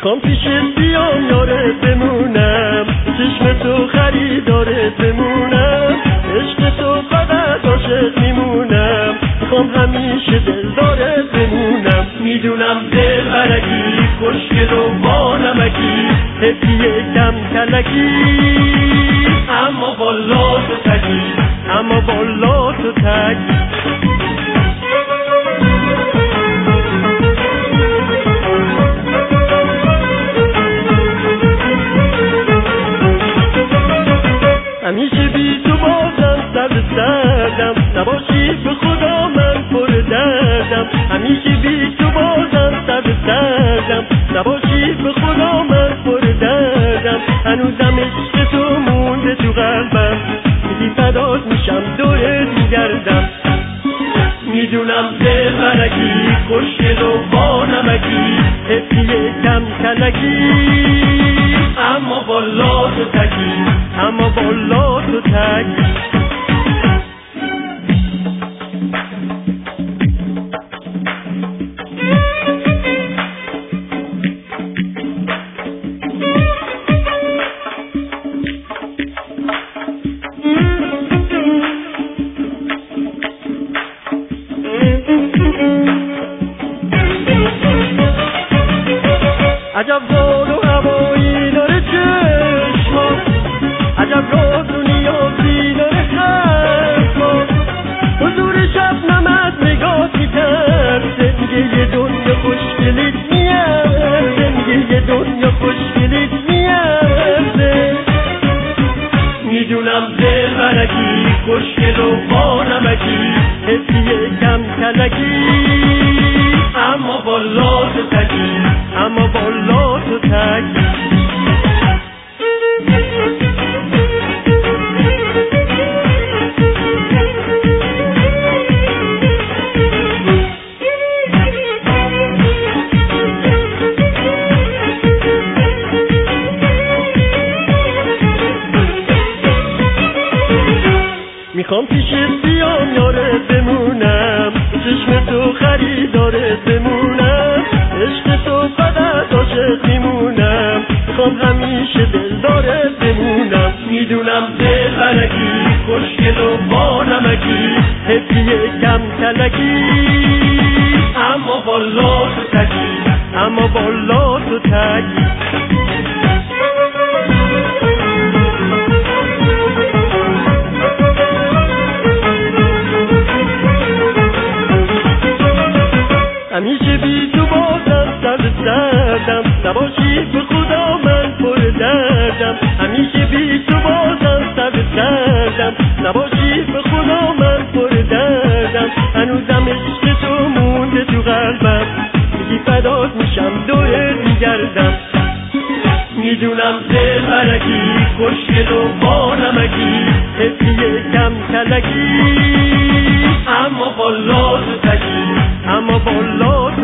میخوام پیشت بیام یارت بمونم، چشم تو خریدارت بمونم، عشق تو فقط عاشق میمونم، میخوام همیشه دلدارت بمونم. میدونم دل برگی خوشگل و با نمکی، حفی کم کلکی، اما بالا تو تگی، اما بالا تو تگی. همیشه بی تو بازم سردم، نباشی به خدا من پر دردم. همیشه بی تو بازم سردم، نباشی به خدا من پر دردم. هنوزم عشق تو مونده تو قلبم، میگی فدات میشم دور میگردم. میدونم دل برگی خوشگل و با نمکی، حفی کم کلکی، اما بالا تو تگی، اما بالا تو تگی. عجب زاد و هوایی داره چشما، عجب راز و نیازی داره حرفا، حضور شب نمد نگاه میترسه، میگه یه دنیا خوشگلیت میارزه، میگه یه دنیا خوشگلیت میارزه. میدونم دل برگی خوشگل و با نمکی، حفی کم کلکی، اما بالا تو تگی، اما بالا تو تگی. میخوام پیشت بیام یارت بمونم، چشم تو خریدارت بمونم، عشق تو فقط عاشق میمونم، میخوام همیشه دلدارت بمونم. میدونم دل برگی خوشگل و با نمکی، حفی کم کلکی، اما بالا تو تگی، اما بالا تو تگی. همیشه بی تو بازم سردم، نباشی به خدا من پر دردم. همیشه بی تو بازم سردم، نباشی به خدا من پر دردم. هنوزم عشق تو مونده تو قلبم، میگی فدات میشم دور میگردم. میدونم دل برگی خوشگل و با نمکی، حفی کم کلکی، اما بالا تو تگی، اما بالا